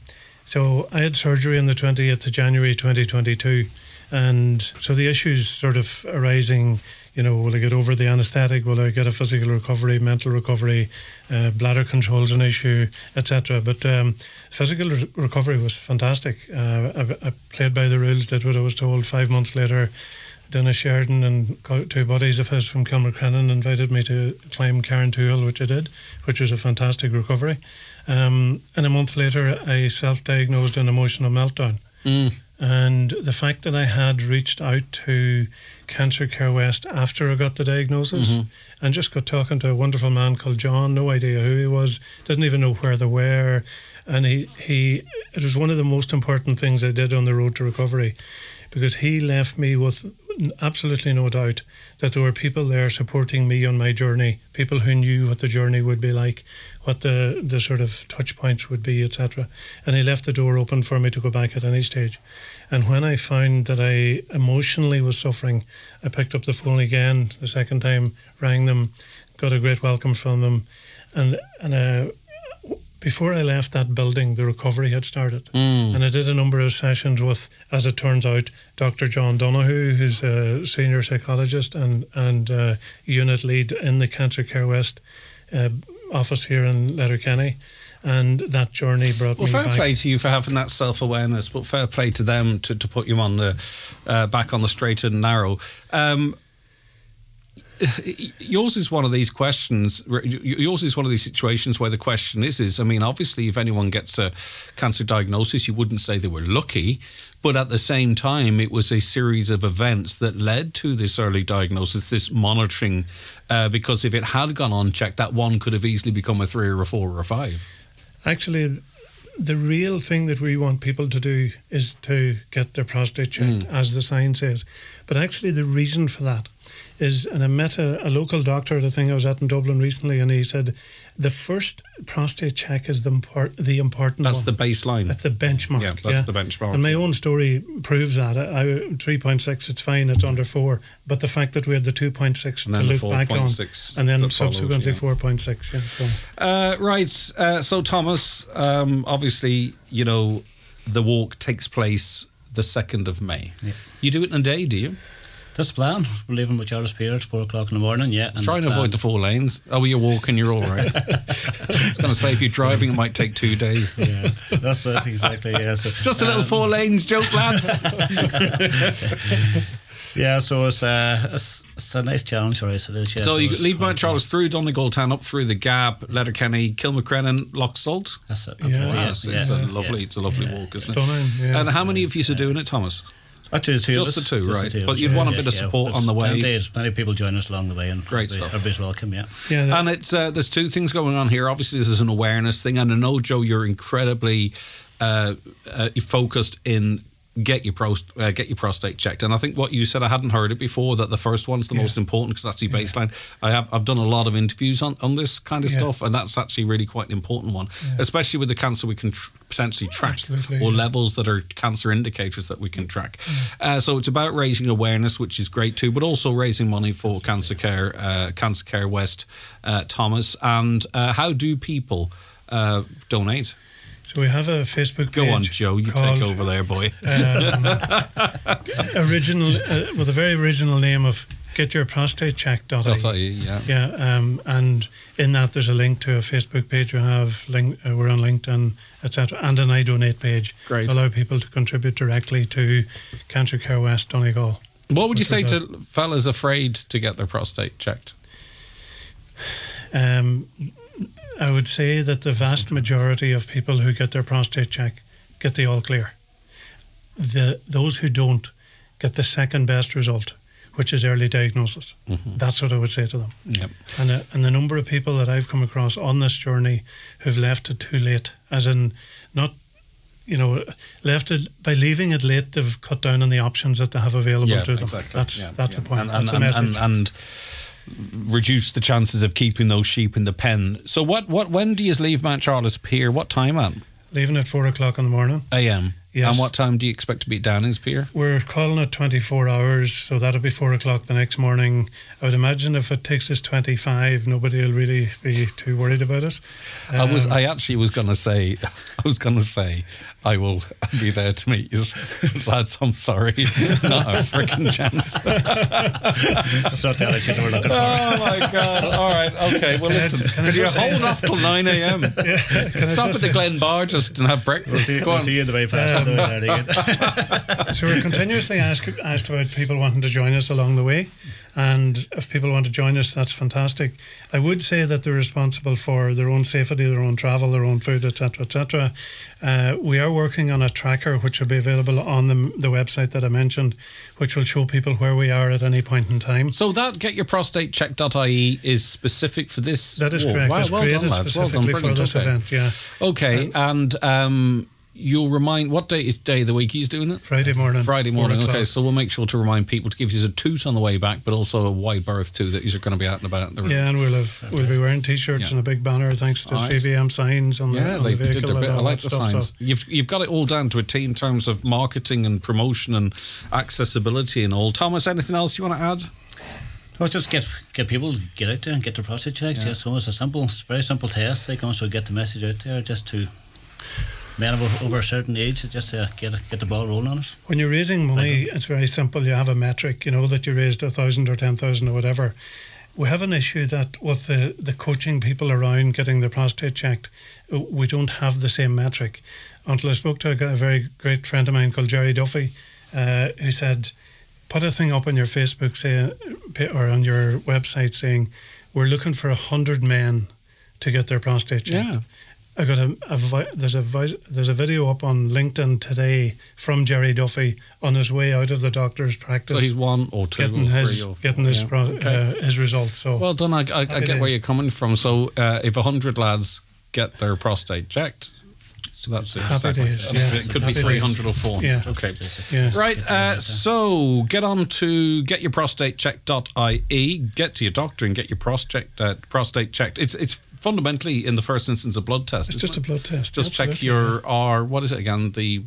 So I had surgery on the twenty-eighth of January twenty twenty-two, and so the issues sort of arising, you know, will I get over the anaesthetic, will I get a physical recovery, mental recovery, uh, bladder control's an issue, et cetera. But um, physical re- recovery was fantastic. Uh, I, I played by the rules, did what I was told. Five months later, Dennis Sheridan and co- two buddies of his from Kilmacrennan invited me to climb Carrauntoohil, which I did, which was a fantastic recovery. Um, and a month later, I self-diagnosed an emotional meltdown. Mm. And the fact that I had reached out to Cancer Care West after I got the diagnosis, mm-hmm. and just got talking to a wonderful man called John, no idea who he was, didn't even know where they were. And he, he it was one of the most important things I did on the road to recovery, because he left me with absolutely no doubt that there were people there supporting me on my journey, people who knew what the journey would be like, what the, the sort of touch points would be, et cetera. And he left the door open for me to go back at any stage. And when I found that I emotionally was suffering, I picked up the phone again the second time, rang them, got a great welcome from them. And, and uh, before I left that building, the recovery had started. Mm. And I did a number of sessions with, as it turns out, Doctor John Donoghue, who's a senior psychologist and, and uh, unit lead in the Cancer Care West uh, office here in Letterkenny. And that journey brought well, me fair back. play to you for having that self-awareness, but fair play to them to, to put you on the uh, back on the straight and narrow. Um, yours is one of these questions. Yours is one of these situations where the question is: is I mean, obviously, if anyone gets a cancer diagnosis, you wouldn't say they were lucky, but at the same time, it was a series of events that led to this early diagnosis, this monitoring. Uh, because if it had gone unchecked, that one could have easily become a three or a four or a five. Actually, the real thing that we want people to do is to get their prostate checked, mm. as the sign says. But actually, the reason for that is, and I met a, a local doctor at a thing I was at in Dublin recently, and he said the first prostate check is the, import, the important that's one. That's the baseline. That's the benchmark. Yeah, that's yeah. the benchmark. And my own story proves that. I, I, three point six, it's fine, it's under four. But the fact that we had the two point six to look back on, and then subsequently four point six. Yeah, so. uh, right, uh, so Thomas, um, obviously, you know, the walk takes place the second of May. Yeah. You do it in a day, do you? That's the plan. We're leaving with Charles Pier at four o'clock in the morning, yeah. And try and avoid the four lanes. Oh, you're walking, you're all right. I was going to say, if you're driving, it might take two days. Yeah, that's it, exactly, yeah. So, just a little um, four lanes joke, lads. Yeah, so it's, uh, it's, it's a nice challenge for us. It is, yeah, so, so you leave Mount Charles through Donegal Town, up through the Gap, Letterkenny, Kilmacrennan, Loch Salt. That's it. Yeah, wow. yes, yeah. it's yeah. a lovely, it's a lovely yeah. walk, isn't Stunning, it? yeah. And how many of you are doing it, Thomas? Actually, the two Just of us. the two, Just right? The two but you'd yeah, want a yeah, bit of support yeah. on the way. Plenty, there's many people join us along the way, and great stuff. Everybody's welcome, yeah. Yeah, and it's uh, there's two things going on here. Obviously, this is an awareness thing, and I know, Joe, you're incredibly uh, uh, focused in. Get your prost, uh, get your prostate checked, and I think what you said, I hadn't heard it before, that the first one's the yeah. most important because that's the baseline. Yeah. I have I've done a lot of interviews on, on this kind of yeah. stuff, and that's actually really quite an important one, yeah. especially with the cancer we can tr- potentially track, Absolutely, or yeah. levels that are cancer indicators that we can track. Yeah. Uh, so it's about raising awareness, which is great too, but also raising money for Cancer Care, uh, Cancer Care West, uh, Thomas. And uh, how do people uh, donate? So we have a Facebook page. Go on, Joe. You called, take over there, boy. Um, original, uh, with a very original name of Get Your Prostate Checked. That's how you, yeah. Yeah, um, and in that there's a link to a Facebook page. We have link. Uh, we're on LinkedIn, et cetera, and an I Donate page. Great. To allow people to contribute directly to Cancer Care West Donegal. What would you say to fellas afraid to get their prostate checked? Um. I would say that the vast majority of people who get their prostate check get the all clear. The those who don't get the second best result, which is early diagnosis. Mm-hmm. That's what I would say to them. Yep. And uh, and the number of people that I've come across on this journey who've left it too late, as in not, you know, left it by leaving it late. They've cut down on the options that they have available yeah, to them. Exactly. That's yeah, that's yeah. the point. And, that's and, the message. And, and, and reduce the chances of keeping those sheep in the pen. So what, what when do you leave Mount Charles Pier? What time at? Leaving at four o'clock in the morning. A M. Yes. And what time do you expect to be at Downing's, Peter? We're calling it twenty-four hours, so that'll be four o'clock the next morning. I would imagine if it takes us twenty-five, nobody will really be too worried about it. Um, I was. I actually was going to say. I was going to say. I will be there to meet you, lads. I'm sorry, not a freaking chance. That's not the attitude we're looking for. Oh my God! All right, okay. Well, listen. Can, I you just hold say- off till nine a.m.? Yeah, can I Stop at just the say- Glen Bar just and have breakfast. We'll see, Go we'll on. see you in the way past. Um, There again. So we're continuously ask, asked about people wanting to join us along the way, and if people want to join us, that's fantastic. I would say that they're responsible for their own safety, their own travel, their own food, et cetera, et cetera. Uh, we are working on a tracker which will be available on the, the website that I mentioned, which will show people where we are at any point in time. So that get your prostate check dot I E is specific for this. That is Whoa, correct. Wow, It's well created done, lads. Well done. specifically for Brilliant. this Okay. event. Yeah, Okay, and um, you'll remind what day is day of the week he's doing it? Friday morning. Friday four morning. o'clock. Okay, so we'll make sure to remind people to give you a toot on the way back, but also a wide berth too, that you're going to be out and about. The Yeah, and we'll have we'll be wearing t-shirts Yeah. and a big banner thanks to All right. C V M signs on the, Yeah, on they the did vehicle their bit. and I all like that the stuff. signs. So You've you've got it all down to a T in terms of marketing and promotion and accessibility and all. Thomas, anything else you want to add? Well, just get get people to get out there and get their prostate checked. Yeah. Yeah. So it's a simple, it's a very simple test. They can also get the message out there just to men over, over a certain age, just to get get the ball rolling on it. when you're raising money, it's very simple. You have a metric, you know, that you raised a thousand or ten thousand or whatever. We have an issue that with the, the coaching people around getting their prostate checked, we don't have the same metric. Until I spoke to a, guy- a very great friend of mine called Jerry Duffy, uh, who said, put a thing up on your Facebook say, or on your website saying, we're looking for a hundred men to get their prostate checked. Yeah. I got a, a vi- there's a vis- there's a video up on LinkedIn today from Jerry Duffy on his way out of the doctor's practice. So he's one or two getting or three his or four, getting his yeah. pro- Okay. uh, his results. So Well done. I, I, I Happy get where days. you're coming from. So uh, if a hundred lads get their prostate checked, so that's it. Happy Exactly. days, And yeah. It could Happy be days. three hundred or four hundred. Yeah. Okay. yeah. Right, uh, so get on to get your prostate check dot I E, get to your doctor and get your prostate uh, prostate checked. It's it's fundamentally in the first instance a blood test. It's isn't just it? a blood test. Just check absolutely, your R. What is it again? The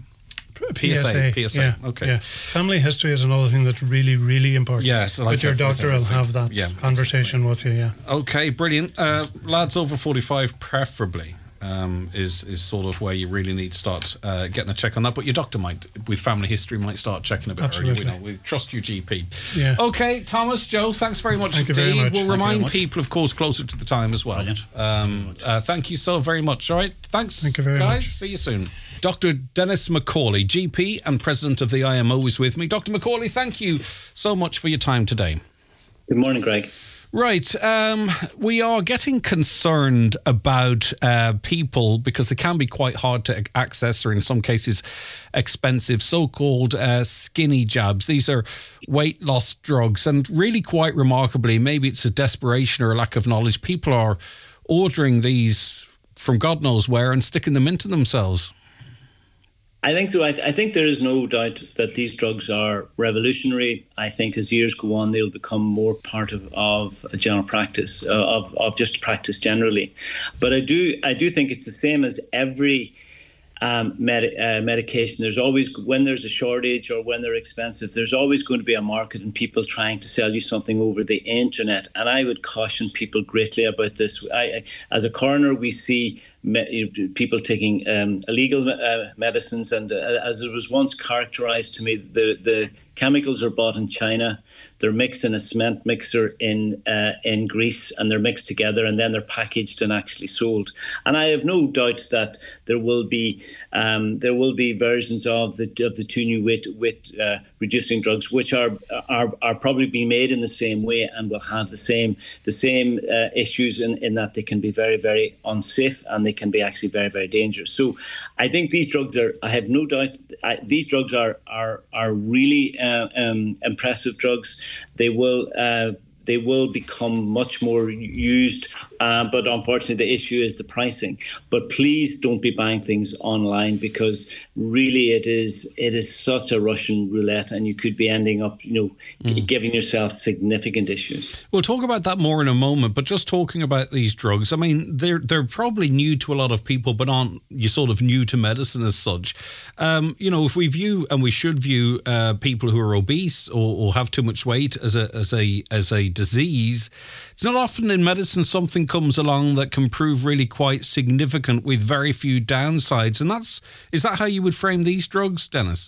P S A. P S A. Yeah, Okay. Yeah. Family history is another thing that's really, really important. Yes, I like but your everything, doctor will everything. have that Yeah. conversation with you. Yeah. Okay, brilliant. Uh, lads over forty-five, preferably, um, is is sort of where you really need to start uh, getting a check on that. But your doctor might, with family history, might start checking a bit Absolutely. earlier. We know. We trust your G P. Yeah. Okay, Thomas, Joe, thanks very much Thank you indeed. very much. We'll Thank you remind very much. people, of course, closer to the time as well. Brilliant. Um, uh, thank you so very much. All right, thanks. Thank you very guys. much. See you soon. Doctor Dennis McCauley, G P and President of the I M O, is with me. Doctor McCauley, thank you so much for your time today. Good morning, Greg. Right, um, we are getting concerned about uh, people because they can be quite hard to access or in some cases expensive, so-called uh, skinny jabs. These are weight loss drugs and really quite remarkably, maybe it's a desperation or a lack of knowledge, people are ordering these from God knows where and sticking them into themselves. I think so. I, th- I think there is no doubt that these drugs are revolutionary. I think as years go on, they'll become more part of, of a general practice, uh, of, of just practice generally. But I do I do think it's the same as every um, med- uh, medication. There's always, when there's a shortage or when they're expensive, there's always going to be a market and people trying to sell you something over the internet. And I would caution people greatly about this. I, I, as a coroner, we see me- people taking um, illegal uh, medicines, and uh, as it was once characterized to me, the, the chemicals are bought in China. They're mixed in a cement mixer in uh, in Greece, and they're mixed together, and then they're packaged and actually sold. And I have no doubt that there will be um, there will be versions of the of the two new weight weight uh, reducing drugs, which are are are probably being made in the same way and will have the same the same uh, issues in, in that they can be very very unsafe and they can be actually very very dangerous. So I think these drugs are. I have no doubt I, these drugs are are are really uh, um, impressive drugs. They will uh, they will become much more used, uh, but unfortunately the issue is the pricing. But please don't be buying things online, because really it is it is such a Russian roulette, and you could be ending up, you know, mm. giving yourself significant issues. We'll talk about that more in a moment, but just talking about these drugs, I mean, they're they're probably new to a lot of people, but aren't you sort of new to medicine as such. Um, you know, if we view, and we should view, uh, people who are obese or, or have too much weight as a as a as a disease, it's not often in medicine something comes along that can prove really quite significant with very few downsides. And that's, is that how you would frame these drugs, Dennis?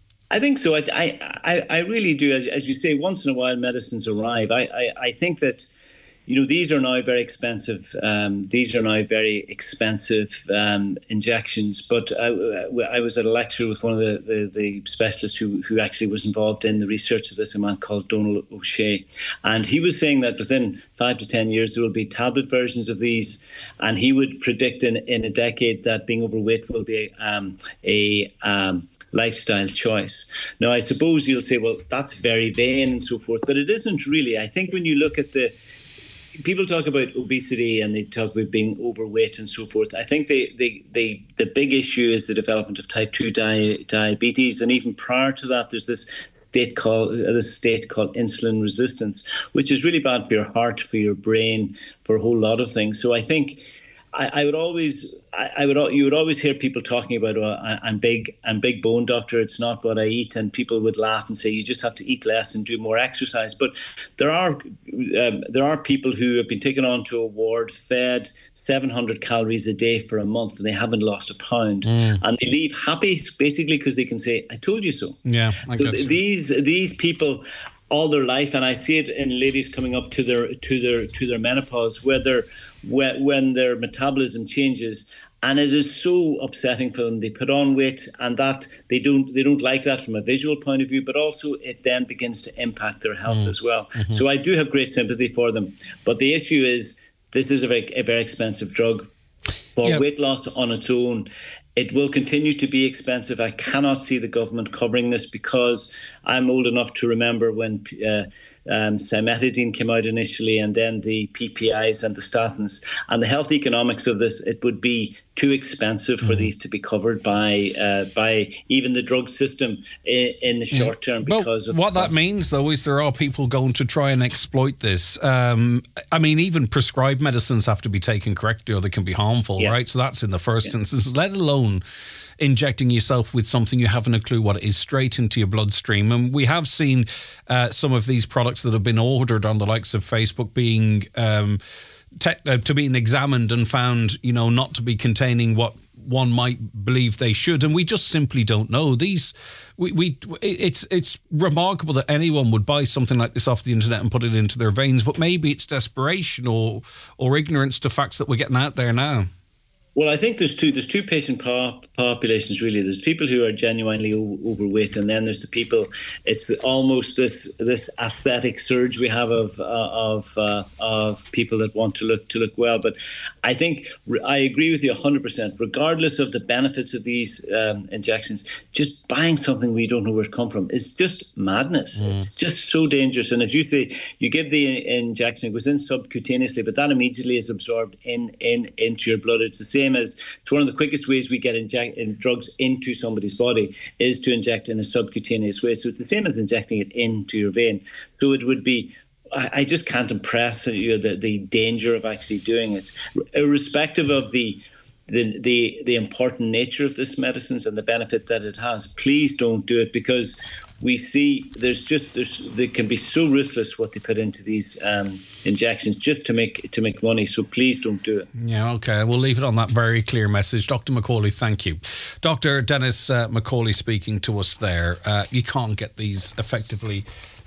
I think so. I I, I really do. As, as you say, once in a while medicines arrive. I, I, I think that, you know, these are now very expensive. Um, these are now very expensive um, injections. But I, I was at a lecture with one of the, the, the specialists who, who actually was involved in the research of this, a man called Donald O'Shea. And he was saying that within five to ten years, there will be tablet versions of these. And he would predict in, in a decade that being overweight will be um, a... Um, lifestyle choice. Now, I suppose you'll say, well, that's very vain and so forth, but it isn't really. I think when you look at the people talk about obesity and they talk about being overweight and so forth. I think they, they, they, the big issue is the development of type two di- diabetes. And even prior to that, there's this state called, uh, this state called insulin resistance, which is really bad for your heart, for your brain, for a whole lot of things. So I think I, I would always, I, I would, you would always hear people talking about, oh, I, I'm big, I'm big bone doctor. It's not what I eat, and people would laugh and say you just have to eat less and do more exercise. But there are, um, there are people who have been taken onto a ward, fed seven hundred calories a day for a month, and they haven't lost a pound, mm. and they leave happy, basically because they can say, "I told you so." Yeah, I so th- these these people. All their life, and I see it in ladies coming up to their to their to their menopause, whether when, when their metabolism changes, and it is so upsetting for them. They put on weight, and that they don't they don't like that from a visual point of view, but also it then begins to impact their health mm. as well. Mm-hmm. So I do have great sympathy for them, but the issue is this is a very a very expensive drug for yep. weight loss on its own. It will continue to be expensive. I cannot see the government covering this because I'm old enough to remember when uh, um, cimetidine came out initially, and then the P P Is and the statins. And the health economics of this, it would be too expensive for mm. these to be covered by uh, by even the drug system in, in the short term. Because well, of what that means, though, is there are people going to try and exploit this. Um, I mean, even prescribed medicines have to be taken correctly, or they can be harmful, yeah. right? So that's in the first yeah. instance, let alone injecting yourself with something you haven't a clue what it is straight into your bloodstream. And we have seen uh, some of these products that have been ordered on the likes of Facebook being um, te- uh, to being examined and found, you know, not to be containing what one might believe they should, and we just simply don't know. These, we, we, it's it's remarkable that anyone would buy something like this off the internet and put it into their veins, but maybe it's desperation or or ignorance to facts that we're getting out there now. Well, I think there's two. There's two patient pop- populations really. There's people who are genuinely o- overweight, and then there's the people. It's almost this this aesthetic surge we have of uh, of uh, of people that want to look to look well. But I think I agree with you one hundred percent. Regardless of the benefits of these um, injections, just buying something we don't know where it come from, it's just madness. Mm. It's just so dangerous. And as you say, you give the injection, it goes in subcutaneously, but that immediately is absorbed in in into your blood. It's the same as it's one of the quickest ways we get inject in drugs into somebody's body is to inject in a subcutaneous way. So it's the same as injecting it into your vein. So it would be, I, I just can't impress you know, the, the danger of actually doing it, irrespective of the the the the important nature of this medicines and the benefit that it has. Please don't do it, because we see there's just there's they can be so ruthless what they put into these um, injections just to make to make money. So please don't do it. Yeah, okay. We'll leave it on that very clear message. Doctor McCauley, thank you. Doctor Dennis uh, McCauley speaking to us there. Uh, you can't get these effectively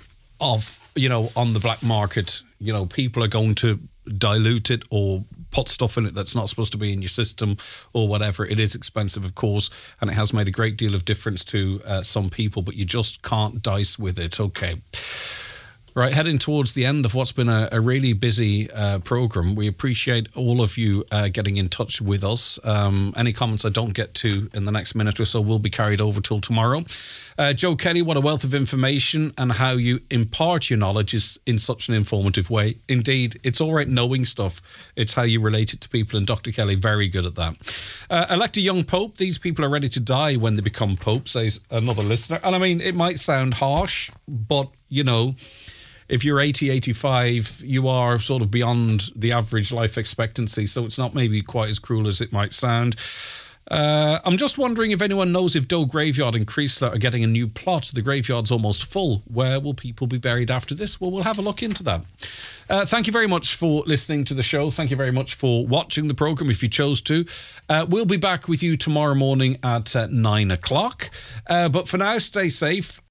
off, you know, on the black market. You know, people are going to dilute it or put stuff in it that's not supposed to be in your system or whatever. It is expensive, of course, and it has made a great deal of difference to uh, some people, but you just can't dice with it. Okay. Right, heading towards the end of what's been a, a really busy uh, programme. We appreciate all of you uh, getting in touch with us. Um, any comments I don't get to in the next minute or so will be carried over till tomorrow. Uh, Joe Kelly, what a wealth of information, and how you impart your knowledge is in such an informative way. Indeed, it's all right knowing stuff. It's how you relate it to people, and Doctor Kelly, very good at that. Uh, elect a young pope. These people are ready to die when they become pope, says another listener. And I mean, it might sound harsh, but, you know, if you're eighty, eighty-five, you are sort of beyond the average life expectancy, so it's not maybe quite as cruel as it might sound. Uh, I'm just wondering if anyone knows if Doe Graveyard and Creasler are getting a new plot. The graveyard's almost full. Where will people be buried after this? Well, we'll have a look into that. Uh, thank you very much for listening to the show. Thank you very much for watching the programme if you chose to. Uh, we'll be back with you tomorrow morning at uh, nine o'clock. Uh, but for now, stay safe.